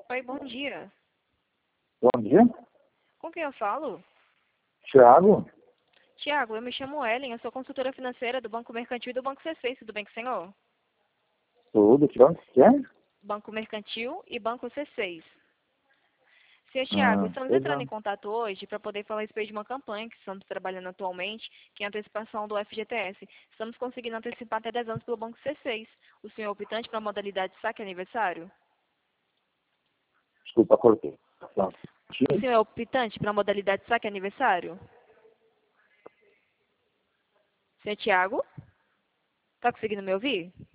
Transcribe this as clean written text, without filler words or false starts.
Oi, bom dia. Bom dia. Com quem eu falo? Thiago? Tiago, eu me chamo Ellen, eu sou consultora financeira do Banco Mercantil e do Banco C6, tudo bem com o senhor? Tudo, que você quer? Banco Mercantil e Banco C6. Senhor Tiago, Ah, estamos pois entrando não. em contato hoje para poder falar a respeito de uma campanha que estamos trabalhando atualmente, que é a antecipação do FGTS. Estamos conseguindo antecipar até 10 anos pelo Banco C6. O senhor é optante para a modalidade saque aniversário? Desculpa, cortei. Não. O senhor é optante para a modalidade saque aniversário? Senhor Tiago? Está conseguindo me ouvir?